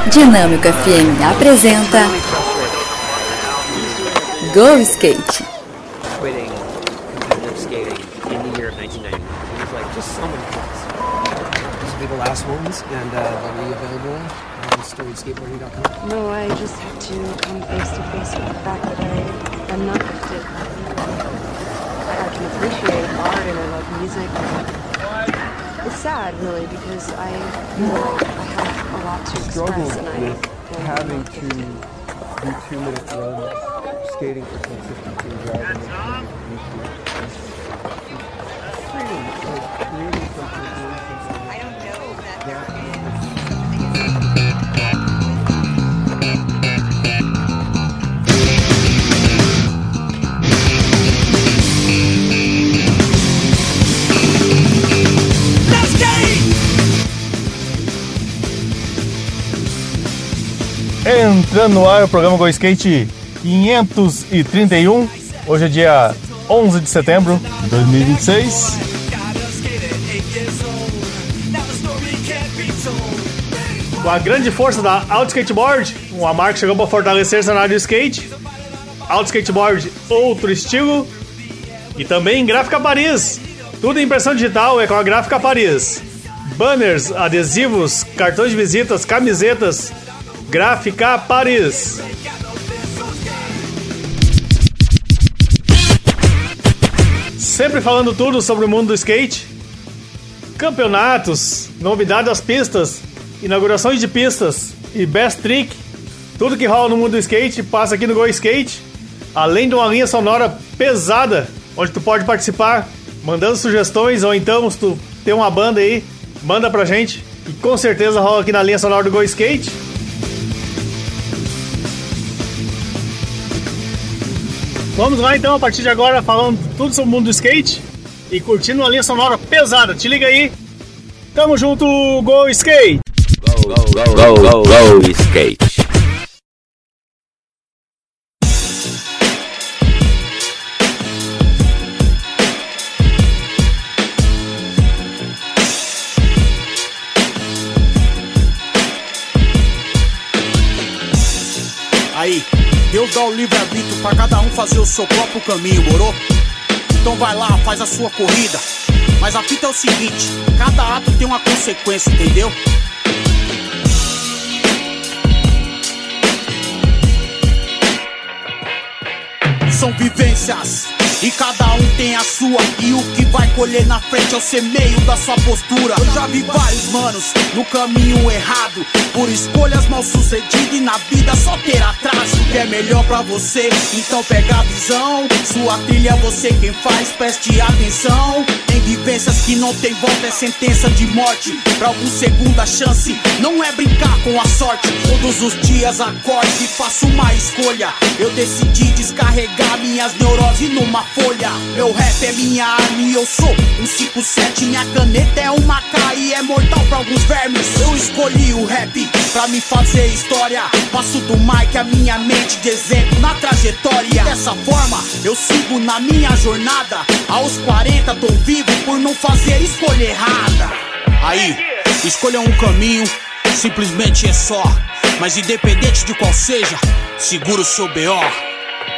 Dinâmico FM apresenta Go Skate. Quitting competitive skating in the year of 1990. It was like just so many things. These will be the last ones, and they'll be available on StorySkateboarding.com. No, I just have to come face to face with the fact that I'm not gifted. I can appreciate art and I love music. It's sad, really, because I have a lot to express, and with having to do 2-minute runs, skating for 10:52, driving. Freedom, like creating something. I don't know that there is Entrando no ar o programa Go Skate 531. Hoje é dia 11 de setembro de 2026. Com a grande força da Auto Skateboard, uma marca que chegou para fortalecer o cenário do skate. Auto Skateboard, outro estilo. E também Gráfica Paris. Tudo em impressão digital é com a Gráfica Paris. Banners, adesivos, cartões de visitas, camisetas. Gráfica Paris. Sempre falando tudo sobre o mundo do skate. Campeonatos, novidades das pistas, inaugurações de pistas e best trick. Tudo que rola no mundo do skate passa aqui no Go Skate. Além de uma linha sonora pesada, onde tu pode participar, mandando sugestões, ou então se tu tem uma banda aí, manda pra gente. E com certeza rola aqui na linha sonora do Go Skate. Vamos lá então, a partir de agora, falando tudo sobre o mundo do skate e curtindo uma linha sonora pesada. Te liga aí. Tamo junto, Go Skate! Go Skate! Aí, Deus dá o livre-arbítrio pra cada um fazer o seu próprio caminho, morou? Então vai lá, faz a sua corrida. Mas a fita é o seguinte, cada ato tem uma consequência, entendeu? São vivências e cada um tem a sua. E o que vai colher na frente é o semeio da sua postura. Eu já vi vários manos no caminho errado, por escolhas mal sucedidas, e na vida só ter atraso. O que é melhor pra você, então pega a visão. Sua trilha, você quem faz, preste atenção. Em vivências que não tem volta, é sentença de morte. Pra algum segunda chance, não é brincar com a sorte. Todos os dias acorde e faço uma escolha. Eu decidi descarregar minhas neuroses numa folha. Meu rap é minha arma e eu sou um 5-7. Minha caneta é uma K e é mortal pra alguns vermes. Eu escolhi o rap pra me fazer história. Passo do mic a minha mente de exemplo na trajetória. Dessa forma eu sigo na minha jornada. Aos 40 tô vivo por não fazer escolha errada. Aí, escolha um caminho, simplesmente é só. Mas independente de qual seja, segura o seu B.O.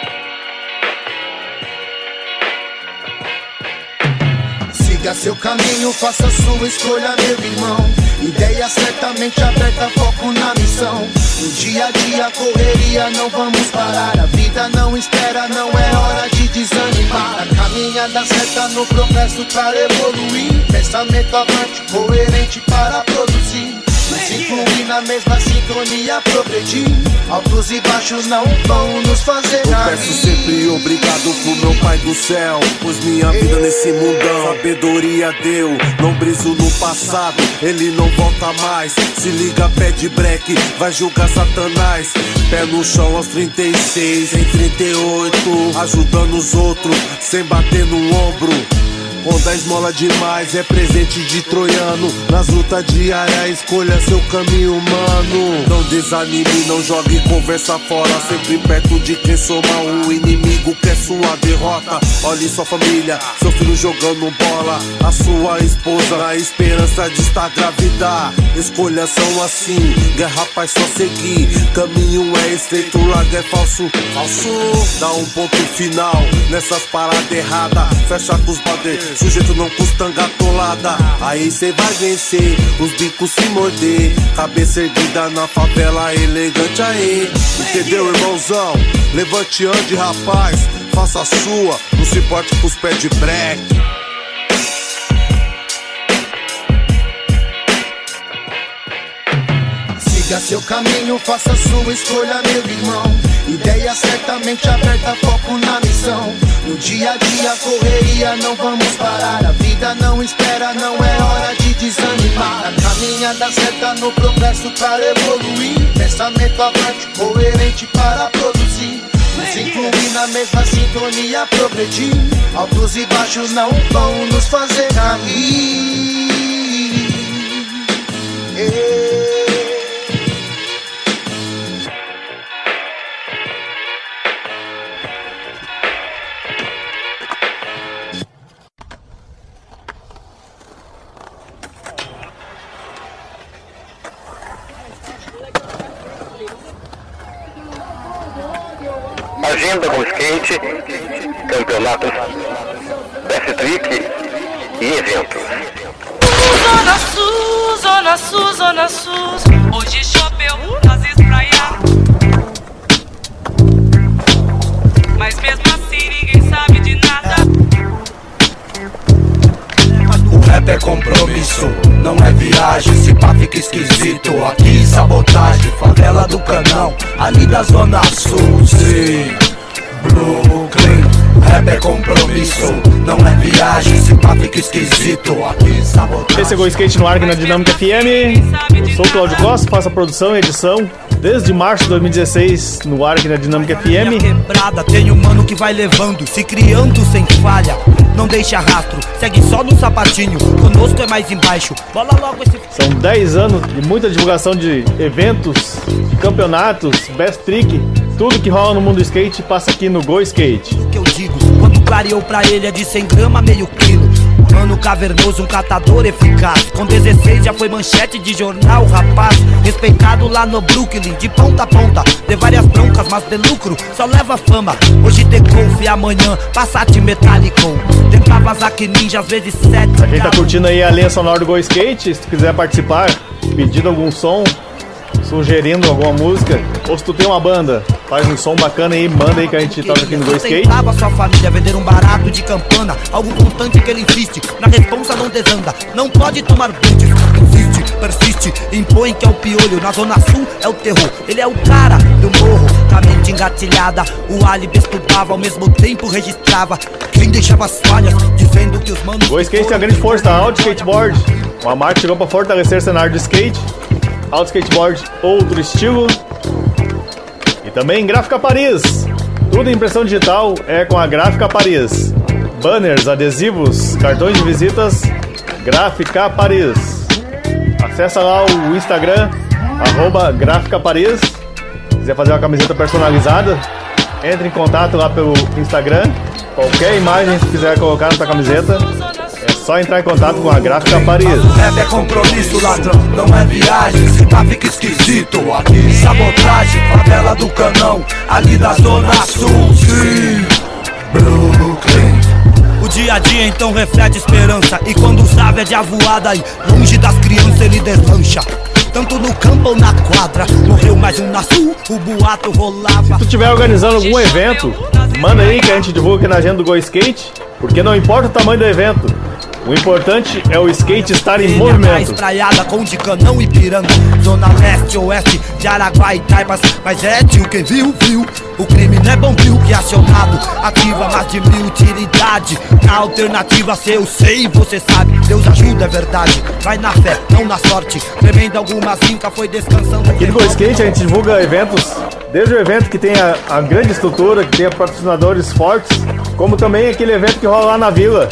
Siga seu caminho, faça sua escolha, meu irmão. Ideia certamente aberta, foco na missão. No dia a dia, correria, não vamos parar. A vida não espera, não é hora de desanimar. A caminhada certa no progresso para evoluir. Pensamento avante, coerente para produzir. Se incluir na mesma sintonia, progredir. Altos e baixos não vão nos fazer nada. Eu peço sempre obrigado pro meu pai do céu, pois minha vida nesse mundão sabedoria deu. Não briso no passado, ele não volta mais. Se liga, pede break, vai julgar Satanás. Pé no chão aos 36, em 38, ajudando os outros, sem bater no ombro. Onda esmola demais, é presente de troiano. Nas lutas diárias, escolha seu caminho, mano. Não desanime, não jogue conversa fora. Sempre perto de quem soma o inimigo quer sua derrota. Olhe sua família, seu filho jogando bola, a sua esposa na esperança de estar grávida. Escolhas são assim, guerra paz só seguir. Caminho é estreito, larga é falso. Dá um ponto final nessas paradas erradas. Fecha com os bater, sujeito não custa gatolada. Aí cê vai vencer, os bicos se morder. Cabeça erguida na favela, elegante aí. Entendeu, irmãozão? Levante, ande, rapaz. Faça a sua, não se importe com os pés de breque. Siga seu caminho, faça sua escolha, meu irmão. Ideia certamente aberta, foco na missão. No dia a dia, correria, não vamos parar. A vida não espera, não é hora de desanimar. A caminhada certa no progresso para evoluir. Pensamento avante, coerente para produzir. Nos incluir na mesma sintonia, progredir. Altos e baixos não vão nos fazer cair. Agenda com skate, campeonatos, best-trick e eventos. Zona Sul, Zona Sul, Zona Sul. Hoje choveu nas espraias, mas mesmo assim ninguém sabe de nada. O rap é compromisso, não é viagem. Se pá fica esquisito, aqui sabotagem. Favela do Canão, ali da Zona Sul. Sim, Brooklyn. Rap é compromisso, não é viagem. Se pá fica esquisito, aqui sabotagem. Esse é Go Skate no ar aqui na Dinâmica FM. Eu sou o Claudio Costa, faço a produção e edição desde março de 2016 no ar aqui na Dinâmica FM. Quebrada, tem um mano que vai levando, se criando sem falha. Não deixa rastro, segue só no sapatinho. Conosco é mais embaixo, bola logo esse... São 10 anos de muita divulgação de eventos, campeonatos, best trick. Tudo que rola no mundo do skate passa aqui no Go Skate. O que eu digo, quando clareou pra ele é de 100 gramas, meio quilo. Mano cavernoso, um catador eficaz. Com 16 já foi manchete de jornal, rapaz. Respeitado lá no Brooklyn, de ponta a ponta. De várias broncas, mas de lucro, só leva fama. Hoje tem Golf e amanhã Passat metálico. Tentar vazar que ninja, às vezes 7. Pra quem tá curtindo aí a linha sonora do Go Skate, se tu quiser participar, pedindo algum som, sugerindo alguma música, ou se tu tem uma banda, faz um som bacana aí, manda aí que a gente toca aqui no Go Skate. Tentava sua família vender um barato de campana, algo constante que ele insiste, na responsa não desanda, não pode tomar blitz, insiste, persiste, impõe que é o piolho, na Zona Sul é o terror, ele é o cara do morro, com a mente engatilhada, o álibi estudava, ao mesmo tempo registrava, quem deixava as falhas, dizendo que os manos... Go Skate tem a grande força da Auto Skateboard, uma marca que chegou pra fortalecer o cenário do skate. Auto Skateboard, outro estilo. E também Gráfica Paris. Tudo em impressão digital é com a Gráfica Paris. Banners, adesivos, cartões de visitas, Gráfica Paris. Acessa lá o Instagram, @Gráfica Paris. Se quiser fazer uma camiseta personalizada, entre em contato lá pelo Instagram. Qualquer imagem que quiser colocar na sua camiseta, é só entrar em contato com a Gráfica Paris. Rap é compromisso, ladrão, não é viagem. Se pá fica esquisito, aqui sabotagem. Favela do Canão, ali da Zona Sul. Sim, Brooklyn. O dia a dia então reflete esperança. E quando o sábio é de avoada aí, longe das crianças ele deslancha. Tanto no campo ou na quadra, morreu mais um na sul, o boato rolava. Se tu estiver organizando algum evento, manda aí que a gente divulga aqui na agenda do Go Skate. Porque não importa o tamanho do evento, o importante é o skate estar em movimento. Espraiada com de Canão e Piranga, Zona Leste, Oeste, de Araguá e Taipas. Mas é tio, quem viu, viu. O crime não é bom viu que acionado, ativa mais de 1000 utilidade. Na alternativa se eu sei, você sabe, Deus ajuda, é verdade. Vai na fé, não na sorte. Tremendo alguma zinca foi descansando. Aqui no Go Skate a gente divulga eventos, desde o evento que tem a grande estrutura, que tem patrocinadores fortes, como também aquele evento que rola lá na vila,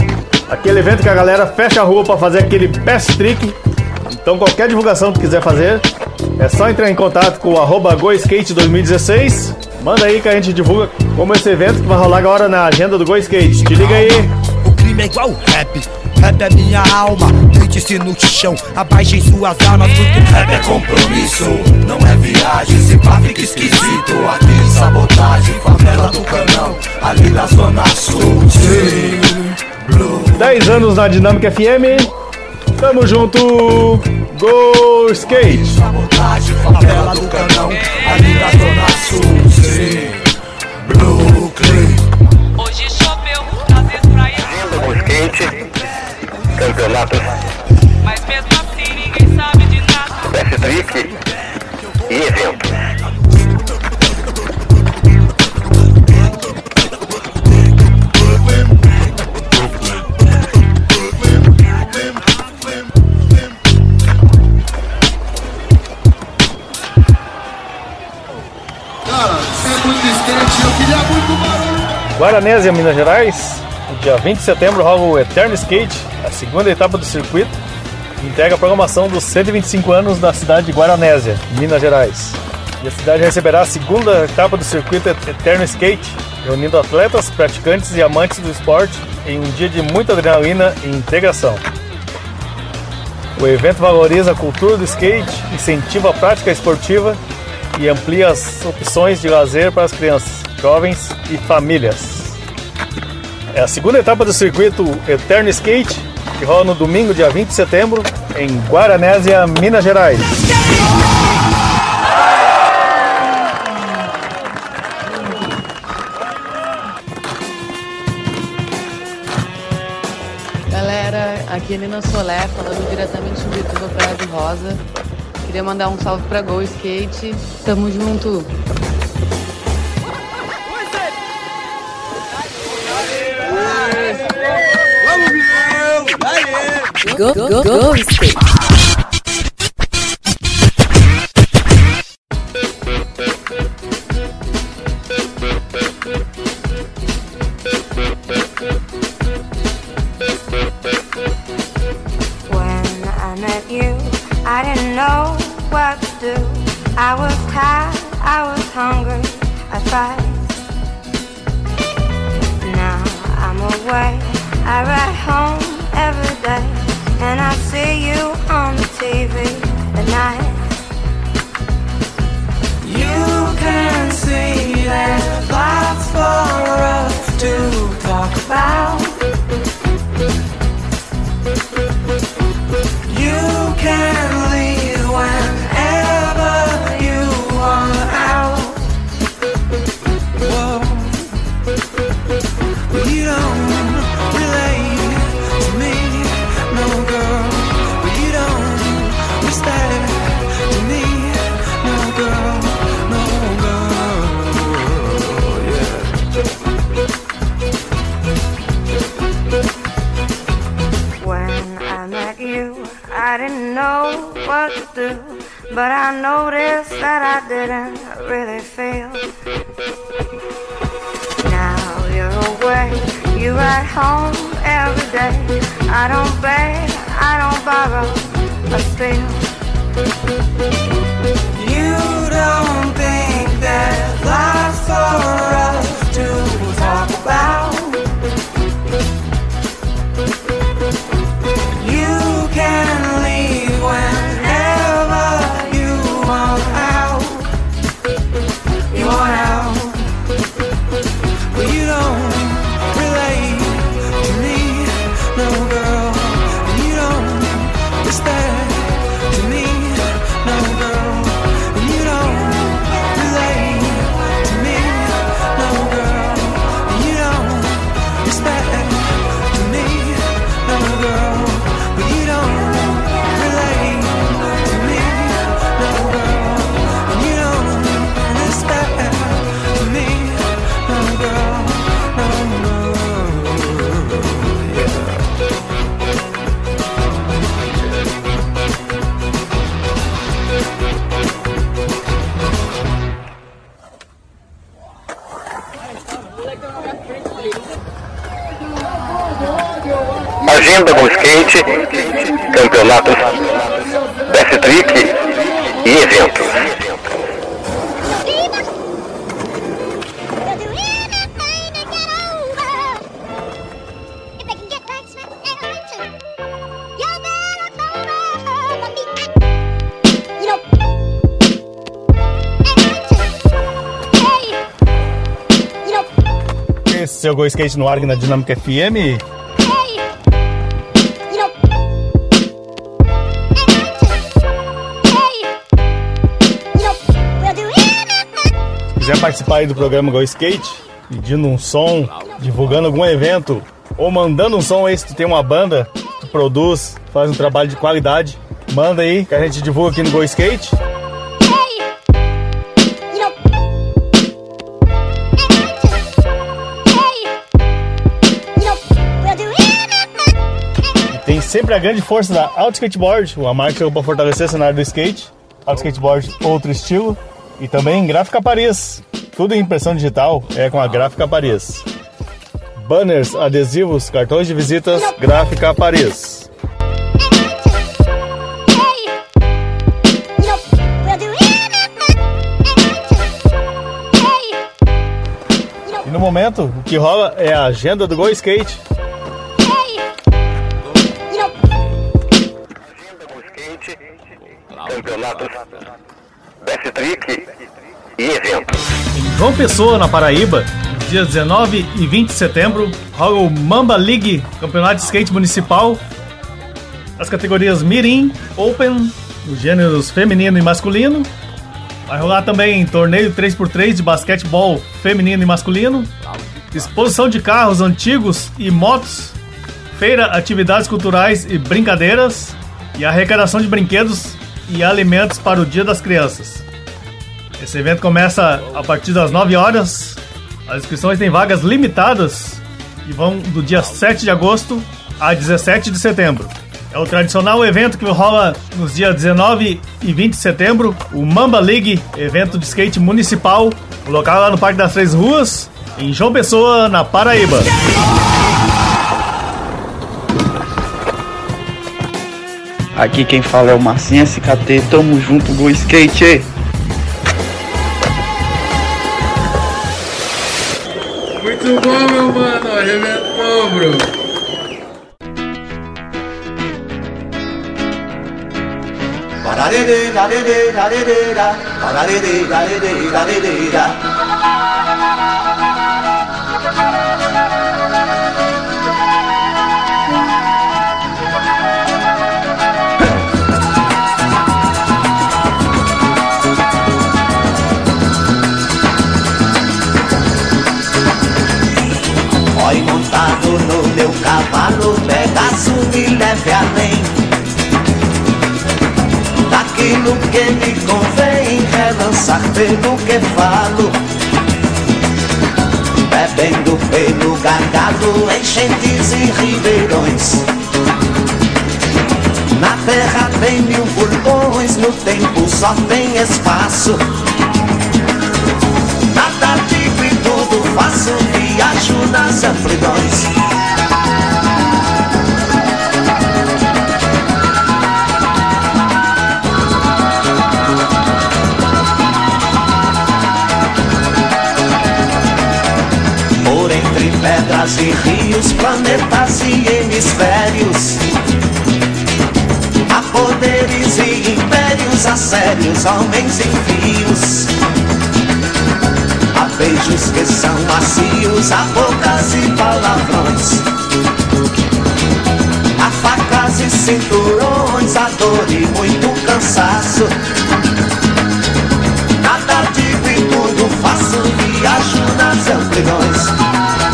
Aquele evento que a galera fecha a rua pra fazer aquele best trick. Então qualquer divulgação que quiser fazer, é só entrar em contato com o @GoSkate2016. Manda aí que a gente divulga como esse evento que vai rolar agora na agenda do Go Skate. Te liga aí. O crime é igual rap, rap é minha alma. Deite-se no chão, abaixem suas armas, porque rap é compromisso, não é viagem. Se pá fica esquisito, aqui sabotagem, favela do Canão, ali na Zona Sul. Sim, Blue. 10 anos na Dinâmica FM. Tamo junto, Go Skate. Sabotagem, favela do Canão, ali na Zona Sul. Sim, Brooklyn. Hoje choveu nas espraias. Go Skate, campeonatos, Mas mesmo assim ninguém sabe de nada. best trick e evento. Guaranésia, Minas Gerais. No dia 20 de setembro rola o Eterno Skate, a segunda etapa do circuito, que entrega a programação dos 125 anos da cidade de Guaranésia, Minas Gerais. E a cidade receberá a segunda etapa do circuito Eterno Skate, reunindo atletas, praticantes e amantes do esporte em um dia de muita adrenalina e integração. O evento valoriza a cultura do skate, incentiva a prática esportiva e amplia as opções de lazer para as crianças, jovens e famílias. É a segunda etapa do circuito Eterno Skate, que rola no domingo, dia 20 de setembro, em Guaranésia, Minas Gerais. Galera, aqui é Nina Solé, falando diretamente do YouTube Praia do Rosa. Queria mandar um salve pra Go Skate. Tamo junto! Go Skate. When I met you, I didn't know what to do. I was tired, I was hungry, I tried. Now I'm away, I ride home every day, and I see you on the TV at night. You can see there's lots for us to talk about. You can leave whenever you want out. Whoa. You don't relate to me, no girl. You don't respect to me, no girl, no girl, yeah. When I met you, I didn't know what to do, but I noticed that I didn't really feel. Now you're away, you ride home every day. I don't beg, I don't borrow, but still. You don't think there's lots for us to talk about. You can leave whenever you want out. You want out, but you don't relate to me, no girl. You don't respect to me, no girl. You don't relate to me, no girl. You don't skate, campeonatos, best trick e eventos. Esse é o Go Skate no ar aqui na Dinâmica FM. Se quiser participar aí do programa Go Skate, pedindo um som, divulgando algum evento ou mandando um som aí, se tu tem uma banda que produz, faz um trabalho de qualidade, manda aí que a gente divulga aqui no Go Skate. Tem sempre a grande força da Auto Skateboard, uma marca que chegou para fortalecer o cenário do skate. Auto Skateboard, outro estilo. E também Gráfica Paris. Tudo em impressão digital é com a Gráfica Paris. Banners, adesivos, cartões de visitas, Gráfica Paris. E no momento, o que rola é a agenda do Go Skate. Campeonatos, best trick e eventos. Em João Pessoa, na Paraíba, nos dias 19 e 20 de setembro, rola o Mamba League, campeonato de skate municipal, as categorias Mirim, Open, os gêneros feminino e masculino. Vai rolar também torneio 3x3 de basquetebol feminino e masculino, exposição de carros antigos e motos, feira, atividades culturais e brincadeiras, e arrecadação de brinquedos e alimentos para o Dia das Crianças. Esse evento começa a partir das 9 horas. As inscrições têm vagas limitadas e vão do dia 7 de agosto a 17 de setembro. É o tradicional evento que rola nos dias 19 e 20 de setembro, o Mamba League, evento de skate municipal. O local é lá no Parque das Três Ruas, em João Pessoa, na Paraíba. Aqui quem fala é o Marcinho SKT, tamo junto, Go Skate! Muito bom, meu mano, arrebentou, bro! Oi, montado no meu cavalo, Pegaso me leve além daquilo que me convém, relançar pelo que falo, bebendo pelo gargalo, enchentes e ribeirões. Na terra tem 1000 vulcões, no tempo só tem espaço. Nada digo e tudo faço, viajo nas amplidões. Por entre pedras e rios, planetas e hemisférios, há poderes e impérios, há sérios homens em fios. Há beijos que são macios, há bocas e palavrões, há facas e cinturões, há dor e muito cansaço. Nada digo e tudo faço, viajo nas amplidões.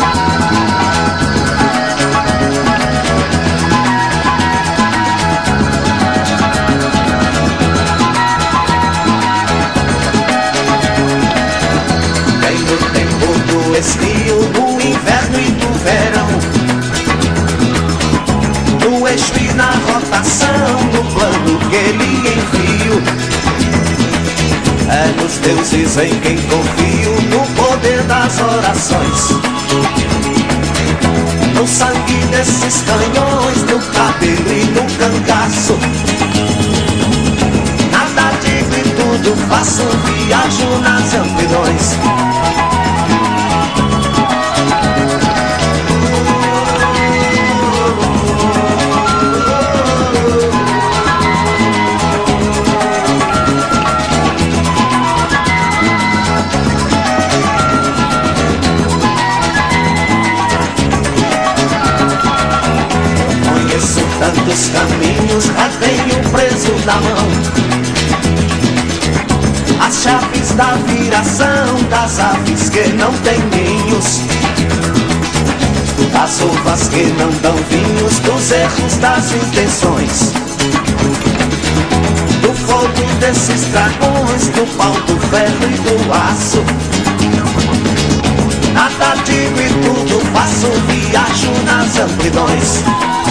Estio, do inverno e do verão, no eixo e na rotação, no plano que ele envio. É nos deuses em quem confio, no poder das orações, no sangue desses canhões, no cabelo e no cangaço. Nada digo e tudo faço, viajo nas amplidões. Tantos caminhos já tenho preso na mão, as chaves da viração das aves que não têm ninhos, das uvas que não dão vinhos, dos erros das intenções, do fogo desses dragões, do pau, do ferro e do aço. Nada digo e tudo faço, viajo nas amplidões.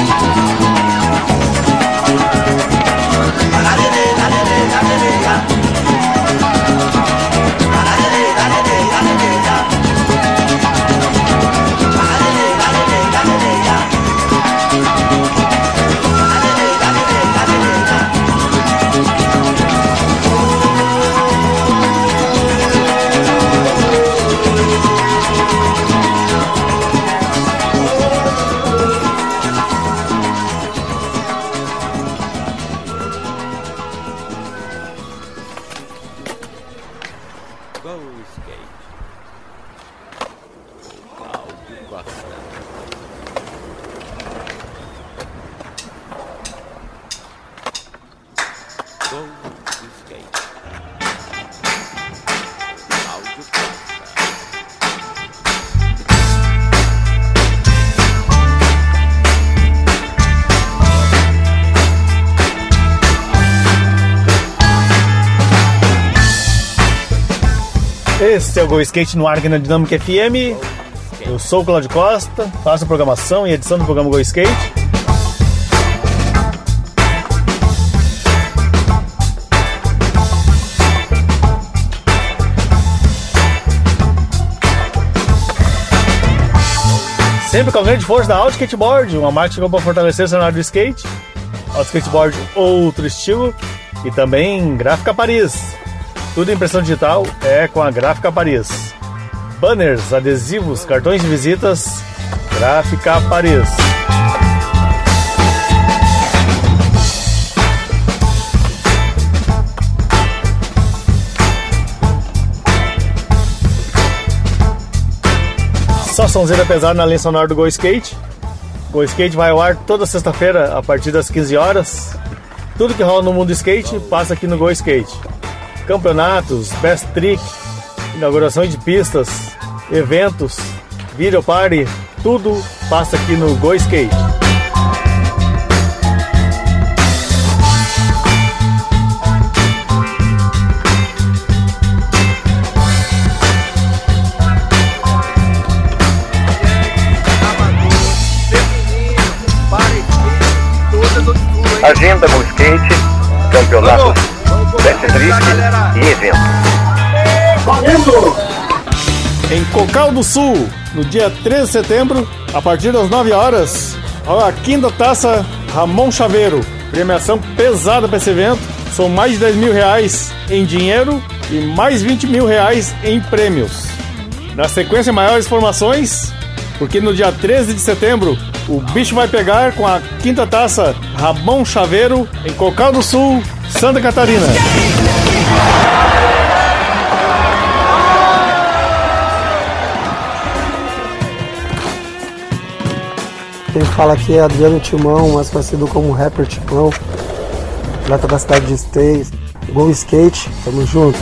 Esse é o Go Skate no ar aqui na Dinâmica FM. Eu sou o Cláudio Costa, faço a programação e edição do programa Go Skate. Sempre com a grande força da Auto Skateboard, uma marca que chegou para fortalecer o cenário do skate. Auto Skateboard, outro estilo. E também Gráfica Paris. Tudo em impressão digital é com a Gráfica Paris. Banners, adesivos, cartões de visitas, Gráfica Paris. Só sonzeira pesada na linha sonora do Go Skate. Go Skate vai ao ar toda sexta-feira a partir das 15 horas. Tudo que rola no mundo skate passa aqui no Go Skate. Campeonatos, best trick, inaugurações de pistas, eventos, video party, tudo passa aqui no Go Skate. Agenda Go Skate, campeonatos, best trick e eventos. Em Cocal do Sul, no dia 13 de setembro, a partir das 9 horas, a quinta taça Ramon Chaveiro. Premiação pesada para esse evento. São mais de 10 mil reais em dinheiro e mais 20 mil reais em prêmios. Na sequência, maiores informações, porque no dia 13 de setembro, o bicho vai pegar com a quinta taça Ramon Chaveiro em Cocal do Sul, Santa Catarina. Quem fala aqui é Adriano Timão, mais conhecido como Rapper Timão, atleta da cidade de Esteio. Go Skate, tamo junto.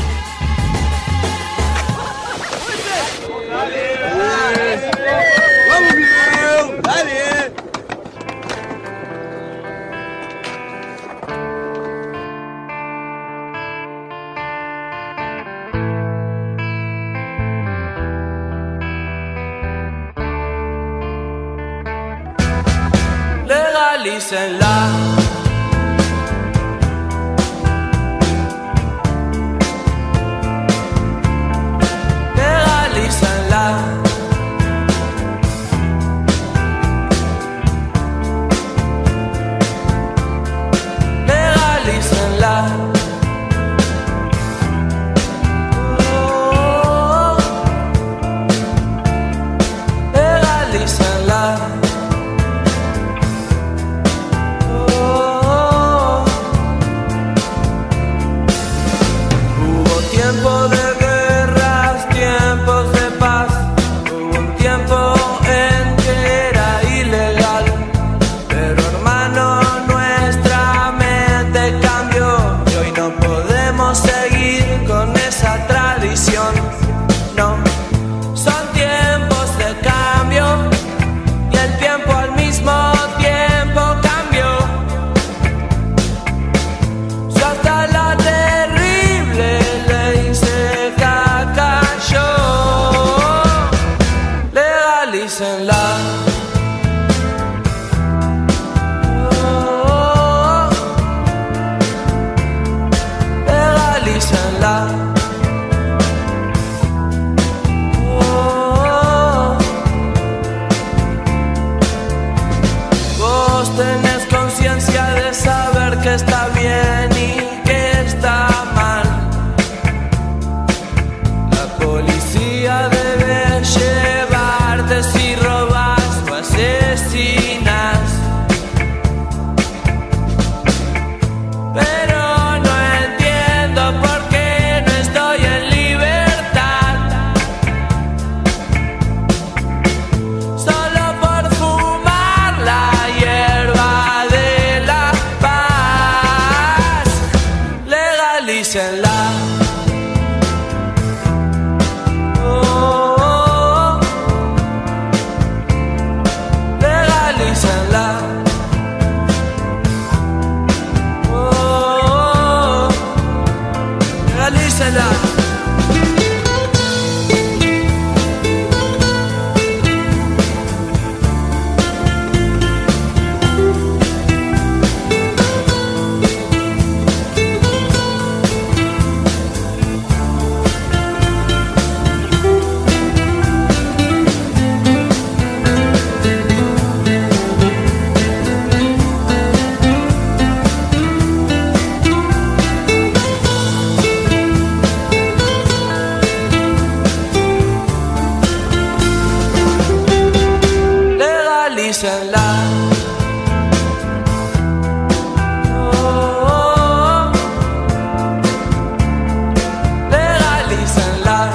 Legalícenla. Legalícenla. que está bien y que está mal. La policía debe llevarte si robas o asesinas. Pero no entiendo por qué no estoy en libertad. Solo por fumar la hierba de la paz. Legalícenla. Oh, oh, legalícenla. Oh, legalícenla. Legalícenla. Oh, oh, legalícenla.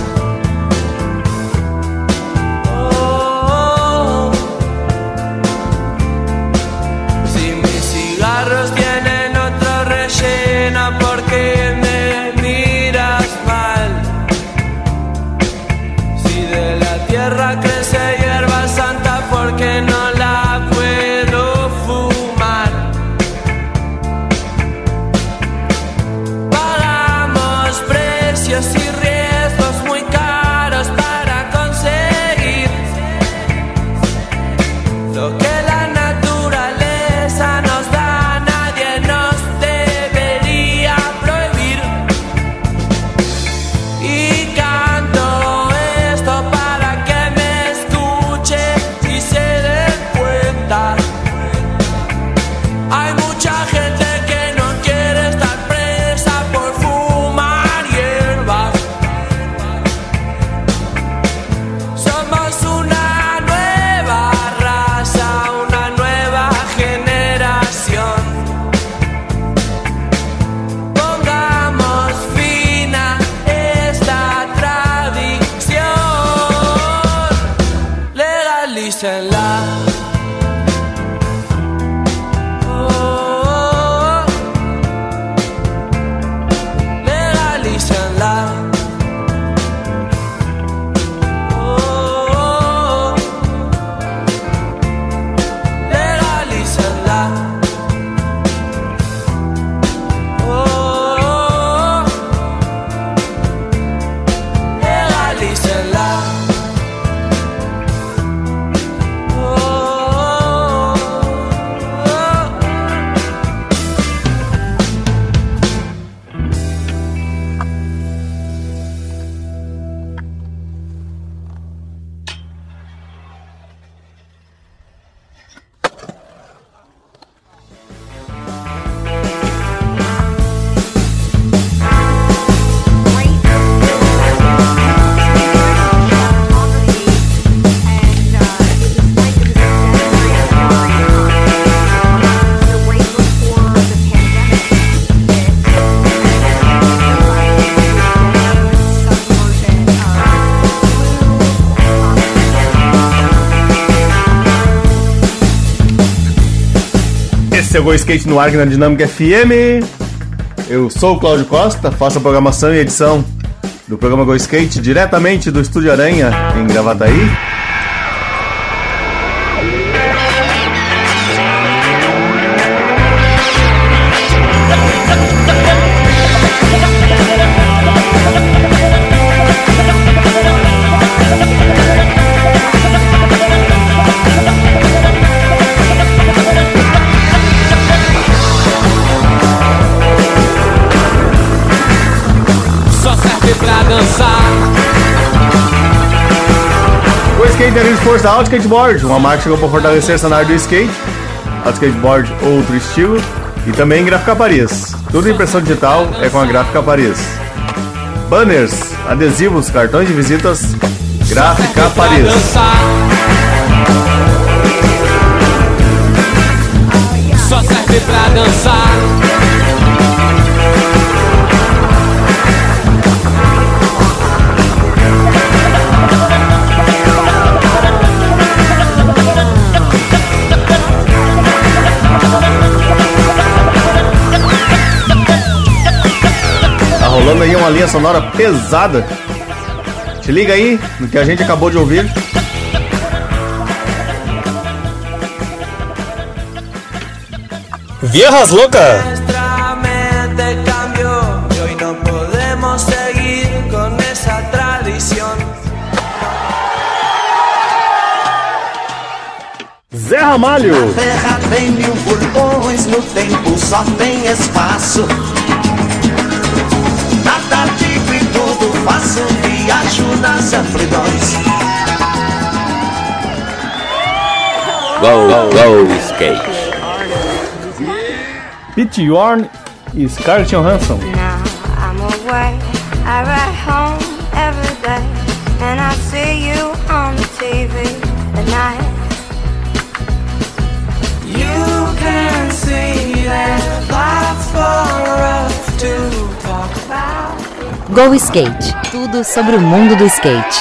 Oh, si mis cigarros tienen otro relleno, ¿por qué me miras mal? Si de la tierra crece hierba santa, ¿por qué no la puedo fumar? Pagamos precios y riesgos muy caros para conseguir lo que la naturaleza nos da. Nadie nos debería prohibir. Y canto esto para que me escuchen y se den cuenta. Hay mucha gente que no quiere estar presa por fumar hierba. Somos una nueva raza, una nueva generación. Pongamos fin a esta tradición. Legalícenla. Oh, oh, legalícenla. Oh, oh, legalícenla. Oh, oh, legalícenla. Esse é o Go Skate no ar aqui na Dinâmica FM. Eu sou o Cláudio Costa, faço a programação e edição do programa Go Skate diretamente do Estúdio Aranha, em Gravataí. Skate de força Outskateboard, uma marca que chegou para fortalecer essa área do skate. Outskateboard, outro estilo. e também Gráfica Paris. Tudo em impressão digital é com a Gráfica Paris. Banners, adesivos, cartões de visitas, Gráfica Paris. Só serve pra dançar. Tá rolando aí uma linha sonora pesada. Te liga aí no que a gente acabou de ouvir. Viejas Loucas. Nuestra mente cambió y hoy no podemos seguir con esa tradición. Zé Ramalho. Na terra tem 1000 vulcões, no tempo só tem espaço. Nada digo e tudo faço, viajo nas amplidões. Go Skate. Pete Yorn e Scarlett Johansson. Now I'm away, I ride home every day, and I see you on the TV at night. You can see that life's for us to talk about. Go Skate. Tudo sobre o mundo do skate.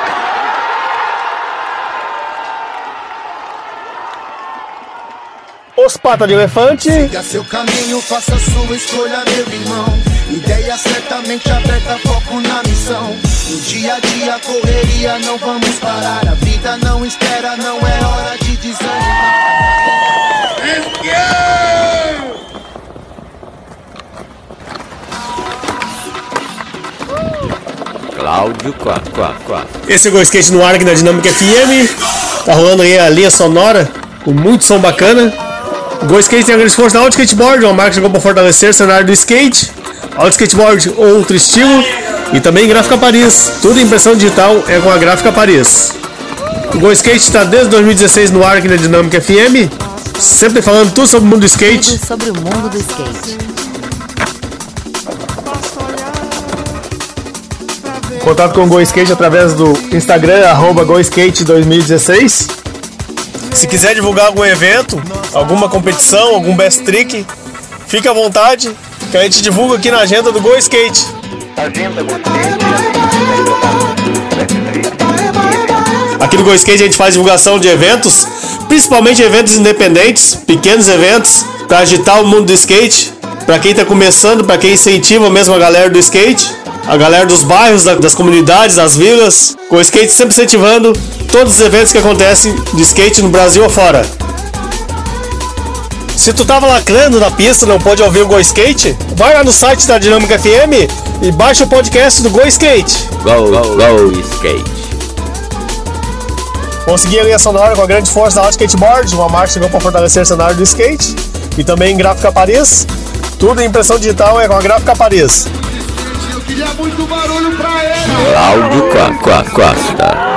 Os Pata de Elefante. Siga seu caminho, faça sua escolha, meu irmão. Ideia certamente aberta, foco na missão. No dia a dia, correria, não vamos parar. A vida não espera, não é hora de desanimar. Cláudio 444. Esse é o Go Skate no ar aqui na Dinâmica FM. Tá rolando aí a linha sonora com muito som bacana. Go Skate tem a grande força da Auto Skateboard, uma marca que chegou para fortalecer o cenário do skate. Auto Skateboard, outro estilo. E também Gráfica Paris. Tudo em impressão digital é com a Gráfica Paris. O Go Skate está desde 2016 no ar aqui na Dinâmica FM. Sempre falando tudo sobre o mundo do skate. Tudo sobre o mundo do skate. Contato com o Go Skate através do Instagram, @GoSkate2016. Se quiser divulgar algum evento, alguma competição, algum best trick, fique à vontade, que a gente divulga aqui na agenda do Go Skate. Aqui no Go Skate a gente faz divulgação de eventos, principalmente eventos independentes, pequenos eventos, para agitar o mundo do skate, para quem está começando, para quem incentiva mesmo a galera do skate, a galera dos bairros, das comunidades, das vilas. Go Skate sempre incentivando todos os eventos que acontecem de skate no Brasil ou fora. Se tu tava lacrando na pista e não pode ouvir o Go Skate, vai lá no site da Dinâmica FM e baixa o podcast do Go Skate. Go Skate. Consegui a linha sonora com a grande força da Auto Skateboard, uma marca que chegou para fortalecer o cenário do skate. E também Gráfica Paris. Tudo em impressão digital é com a Gráfica Paris. Eu queria muito barulho pra ele. Cláudio Costa.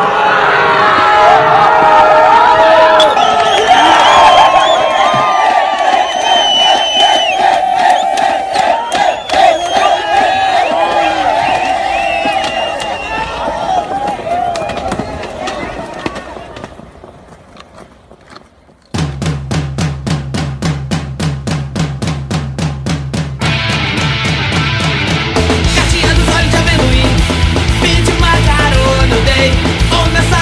Gatinha dos olhos de amendoim, pedi uma carona, eu dei. Ou nessa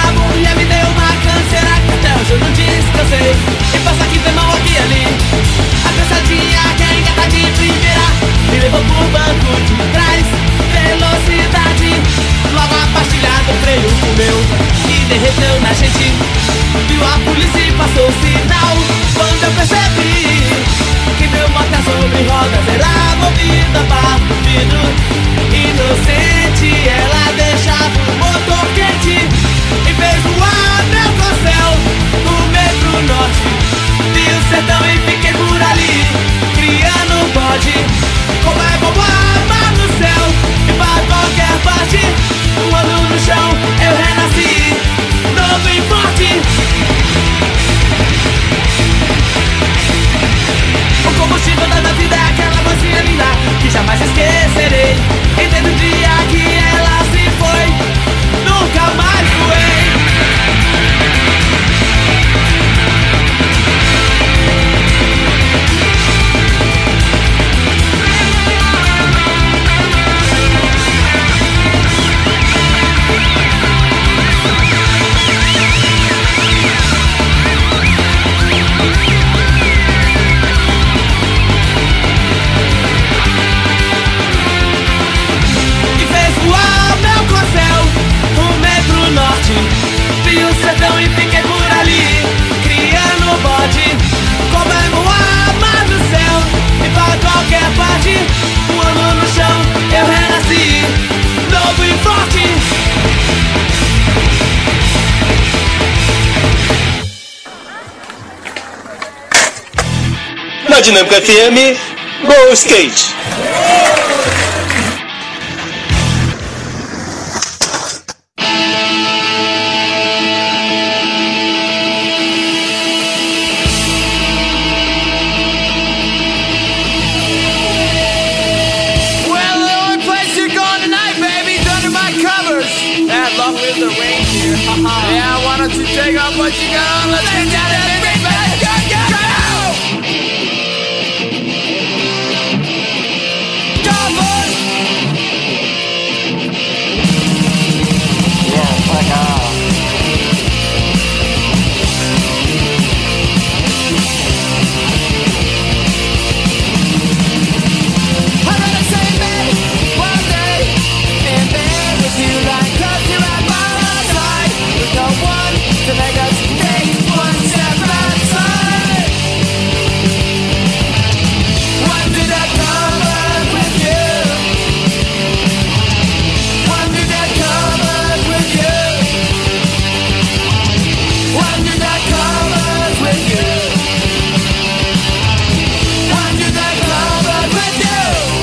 jamais esquecerei. E desde o dia que ela se foi, nunca mais voei. Vi o sertão e fiquei por ali, criando bode. Como a mar do céu, e para qualquer parte. Um ano no chão, eu renasci, novo e forte. Na Dinâmica FM, Go Skate! Yeah, why don't you take off what you got on? Let's get down and bring back. Go, boys! Yeah, fuck off. I'd rather say maybe one day in bed with you like cause you're at my side. There's no one to make us take one step outside. When did I come up with you? When did I come up with you? When did I come up with you? When did I come up with you?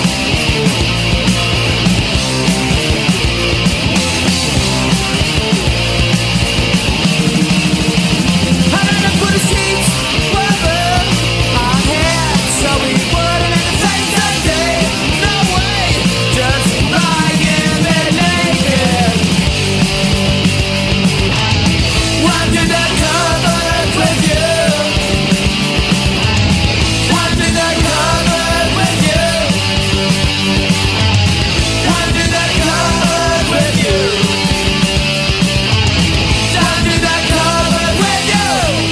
Put the sheets over our heads so we wouldn't have to face the day. No way, just lying there naked. When did I come up with you? When did I come up with you? When did I come up with you? When did I come up with you?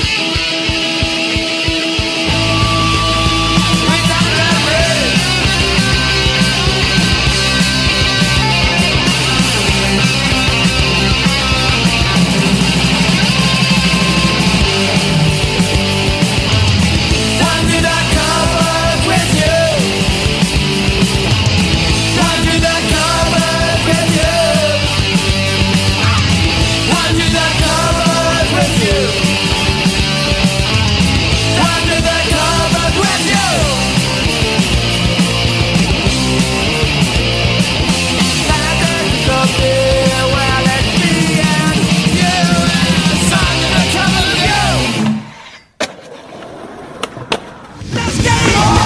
When did I come up with you? When did I come up with you? When did I come up with you? When did I come up with you? And I think something where let's be and you and something to come with you. Let's get it on!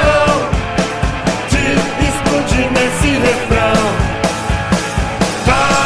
Vai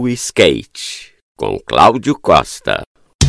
Skate, com Cláudio Costa.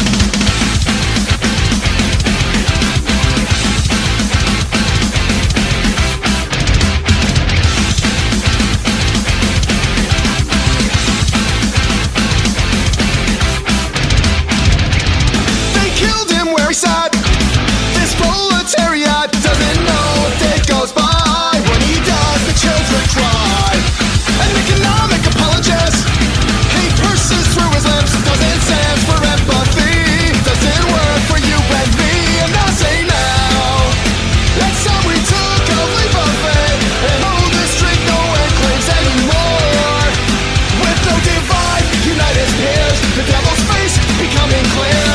They killed him where he sat. This proletariat doesn't know a day goes by. When he does, the children cry. An economic apologist, he purses through his lips, doesn't stand for empathy, doesn't work for you and me. And I say now, that's how we took a leap of faith, and hold this street no one claims anymore. With no divide, unite as peers, the devil's face becoming clear.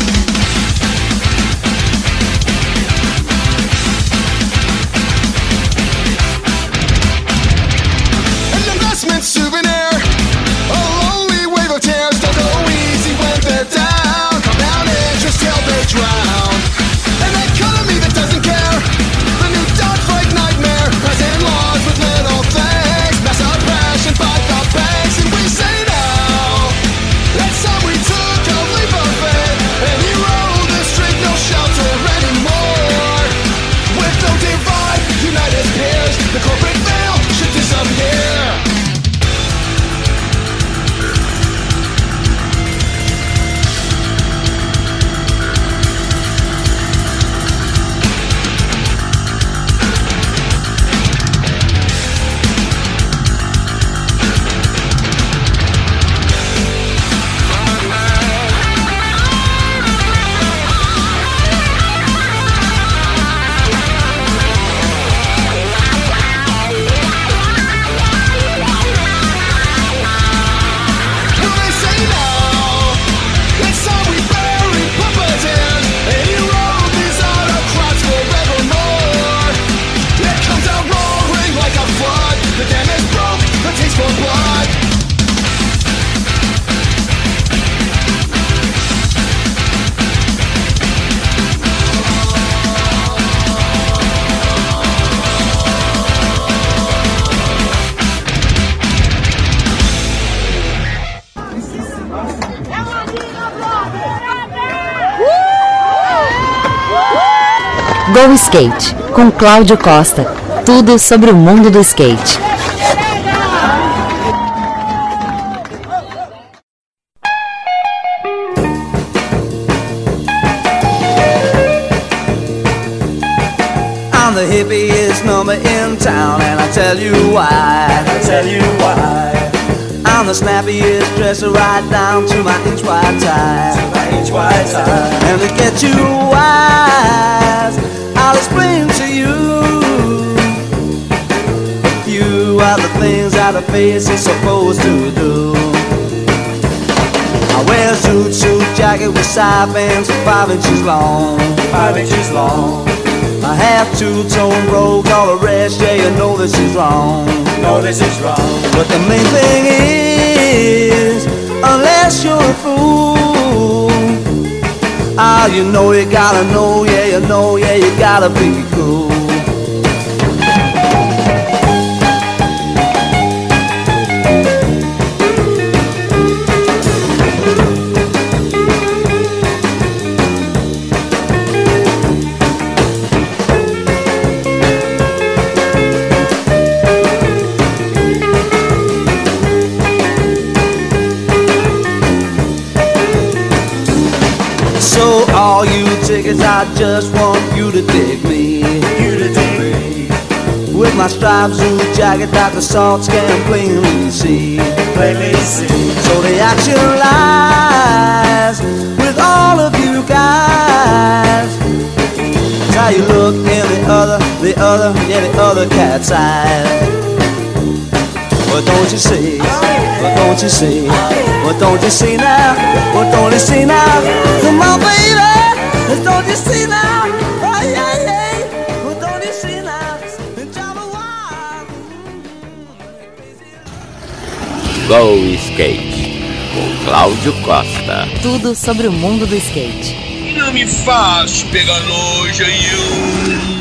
Souvenir, a lonely wave of tears. Don't go easy when they're down. Compound interest till they drown. An economy that doesn't care. The new Dodd-Frank nightmare. Present laws with little things. Mass oppression by the banks. And we say now, that's how we took a leap of faith. And you roll the street, no shelter anymore. With no divide, unite as peers. The corporate veil should disappear. Go Skate, com Cláudio Costa. Tudo sobre o mundo do skate. I'm the hippiest number in town, and I tell you why. I'm the snappiest dresser right down to my inch wide tie. And to get you wise, I'll explain to you. You are the things that a face is supposed to do. I wear a suit jacket with side bands 5 inches long. I have two-tone brogues, all the rest, yeah, you know this is wrong. But the main thing is, unless you're a fool, you know you gotta know, yeah, you know, yeah, you gotta be cool. All you tickets, I just want you to dig me. With my striped suit jacket that the salts can plainly see. So the action lies with all of you guys. It's how you look in the other cat's eyes. What don't you see? What don't you see? What don't you see now? What don't you see now? Come on, baby. What don't you see now? Oh, yeah, yeah. What don't you see now? Go Skate, com Cláudio Costa. Tudo sobre o mundo do skate. Não me faz pegar nojo aí.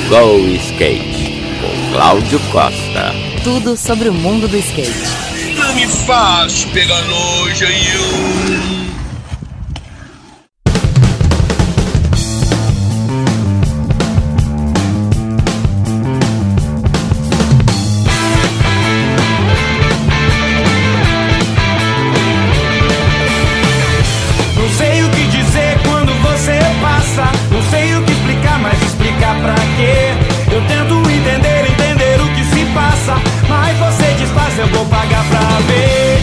Go Skate, com Cláudio Costa. Tudo sobre o mundo do skate. Não me faz pegar nojo aí. Eu vou pagar pra ver.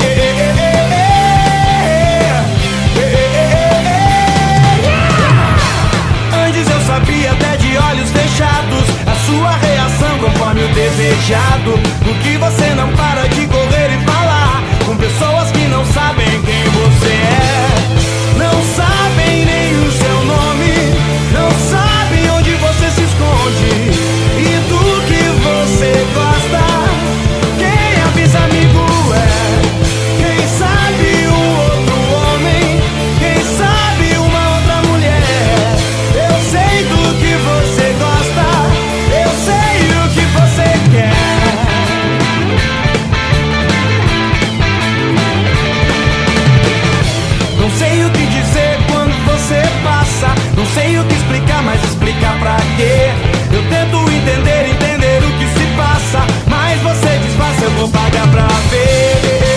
Antes eu sabia até de olhos fechados a sua reação conforme o desejado. Por que você não para de correr e falar com pessoas que não sabem quem você é? Não sabem nem o seu nome, não sabem onde você se esconde e do que você gosta. Amigo quem sabe um outro homem, quem sabe uma outra mulher. Eu sei do que você gosta, eu sei o que você quer. Não sei o que dizer quando você passa, não sei o que explicar, mas explicar pra quê? Eu tento entender o que se passa, mas você disfarça, eu vou pagar pra ver.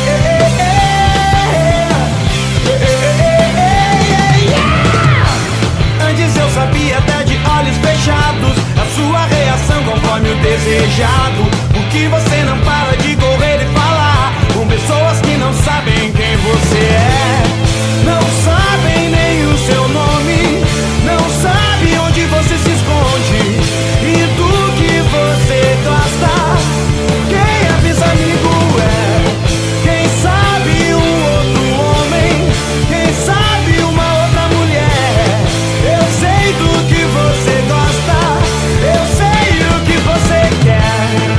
Antes eu sabia até de olhos fechados a sua reação conforme o desejado. Por que você não para de correr e falar com pessoas que não sabem quem você é? Não sabem nem o seu nome, não sabem onde você se esconde e do que você gosta. Quem avisa amigo é? Quem sabe um outro homem, quem sabe uma outra mulher. Eu sei do que você gosta, eu sei o que você quer.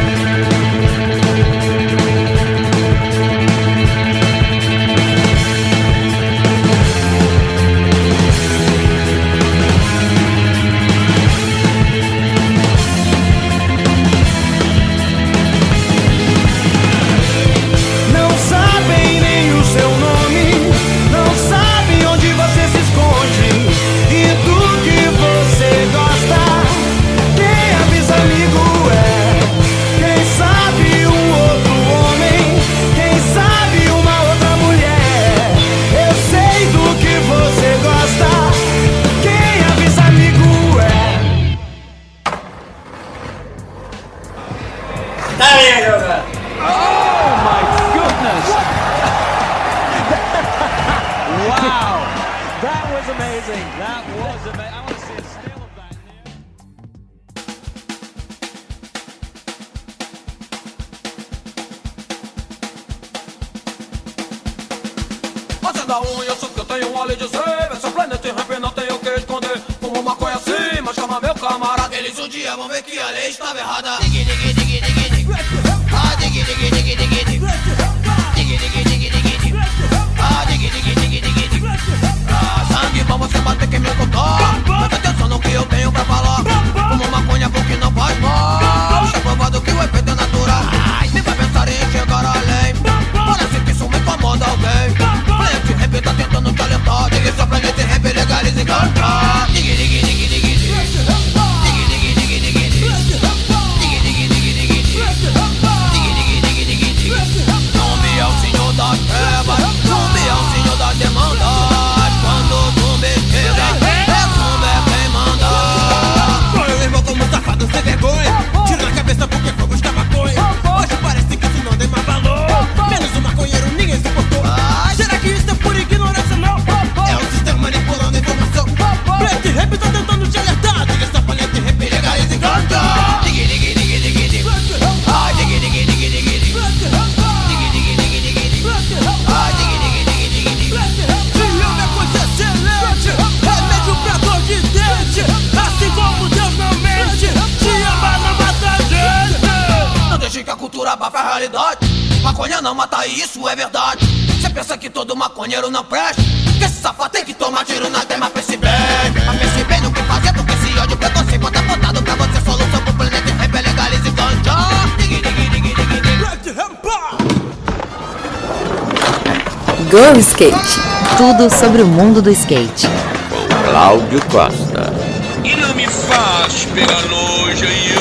Da unha, eu sei que eu tenho um a lhe dizer. Essa Planet Ramp não tem o que esconder. Fumo maconha assim, mas chama meu camarada. Eles um dia vão ver que a lei estava errada. Diggy, diggy, diggy, diggy, diggy. Ah, diggy, diggy, diggy, diggy, diggy. Diggy, diggy, diggy, diggy, diggy. Ah, diggy, diggy, diggy, diggy, diggy. Ah, sangue pra você bater quem me contou. Presta atenção no que eu tenho pra falar. Fumo maconha porque não faz mal. Está provado que o efeito é natural. Nem vai pensar em chegar além. Parece que isso me incomoda alguém. Rap tá tentando te alertar. Diga só Planet Ramp, legaliza e canta. Diggy, diggy, diggy, diggy, diggy. Diggy, diggy, diggy, diggy, diggy. Diggy, diggy, diggy, diggy, diggy. Diggy, diggy, diggy, diggy, diggy. Zumbi é o senhor das trevas, zumbi é o senhor das demandas. Quando o zumbi chega, zumbi é quem manda. Meu irmão como safado sem vergonha, tira na cabeça porque fogo está maconha. Hoje parece que isso não tem mais valor. Menos um maconheiro, ninguém suportou. Será que isso é por ignorância, não? É o sistema manipulando a informação. Planet Ramp tá tentando te alertar. Diga essa Planet Ramp, legaliza e canta. Diggy, diggy, diggy, diggy, diggy. Ah, diggy, diggy, diggy, diggy, diggy. Diggy, diggy, diggy, diggy, diggy. Ah, diggy, diggy, diggy, diggy, diggy. Ciúme é coisa excelente, remédio pra dor de dente. Assim como Deus não mente, te ama, não mata a gente. Não deixe que a cultura abafe a realidade. Maconha não mata, isso é verdade. Cê pensa que todo maconheiro não presta? Que esse safado tem que tomar tiro na tema. Pense bem no que fazer, porque esse ódio preconceito tá apontado pra você, solução. Go Skate. Tudo sobre o mundo do skate. Com Cláudio Costa. E não me faz pegar nojo aí.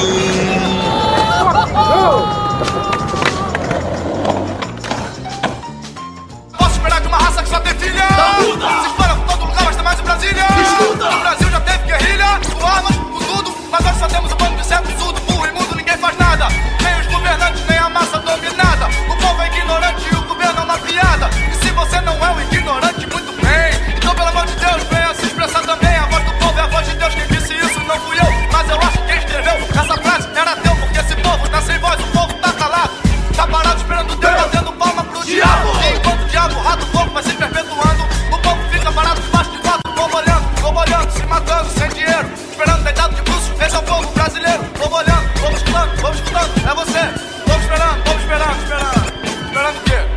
Posso esperar de uma raça que só tem filha? Se espalha por todo lugar, mas tem mais em Brasília. No Brasil já teve guerrilha, com armas, com tudo. Mas nós só temos um bando de certo surdo, burro e mudo, ninguém faz nada. Nem os governantes, nem a massa dominada. O povo é ignorante e o governo é uma piada. E se você não é um ignorante, muito bem. Então pelo amor de Deus, venha se expressar também. A voz do povo é a voz de Deus, quem disse isso não fui eu. Mas eu acho que quem escreveu essa frase era teu. Porque esse povo tá sem voz, o povo tá calado. Tá parado esperando Deus, batendo palma pro diabo. E enquanto o diabo rata o povo vai se perpetuando, o povo fica parado debaixo de quatro, povo olhando, se matando, sem dinheiro, esperando deitado de bruços. Esse é o povo brasileiro, povo olhando, povo escutando, é você. Povo esperando, esperando o quê?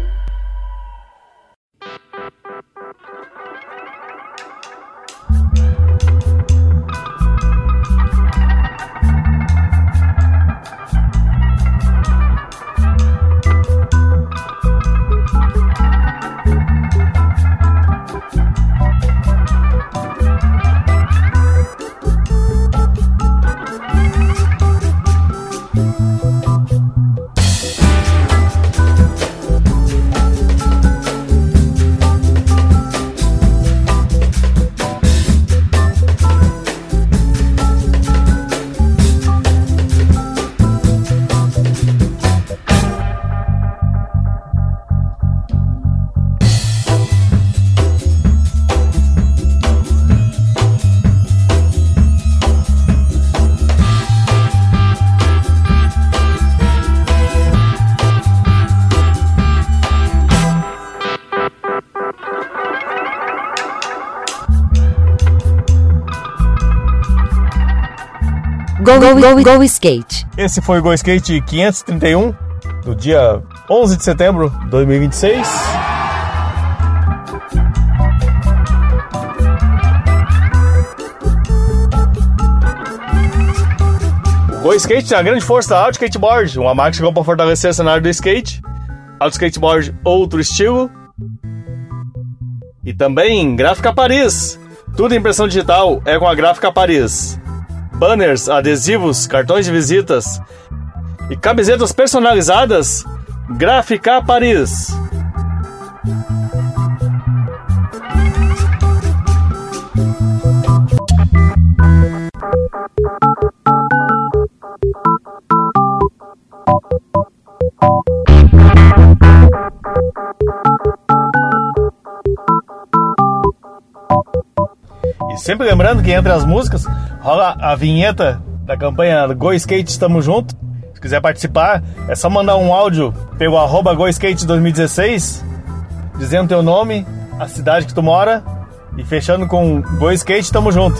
Go Skate. Esse foi o Go Skate 531, do dia 11 de setembro de 2026. O Go Skate é a grande força da Auto Skateboard, uma marca que chegou para fortalecer o cenário do skate. Auto Skateboard, outro estilo. E também Gráfica Paris. Tudo em impressão digital é com a Gráfica Paris. Banners, adesivos, cartões de visitas e camisetas personalizadas, Gráfica Paris. E sempre lembrando que entre as músicas rola a vinheta da campanha Go Skate Estamos Junto. Se quiser participar, é só mandar um áudio pelo @GoSkate2016 dizendo teu nome, a cidade que tu mora e fechando com Go Skate Tamo Junto.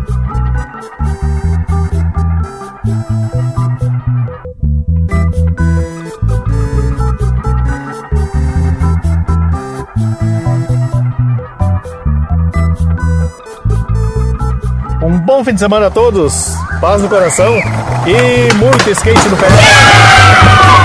Um bom fim de semana a todos, paz no coração e muito skate no pé.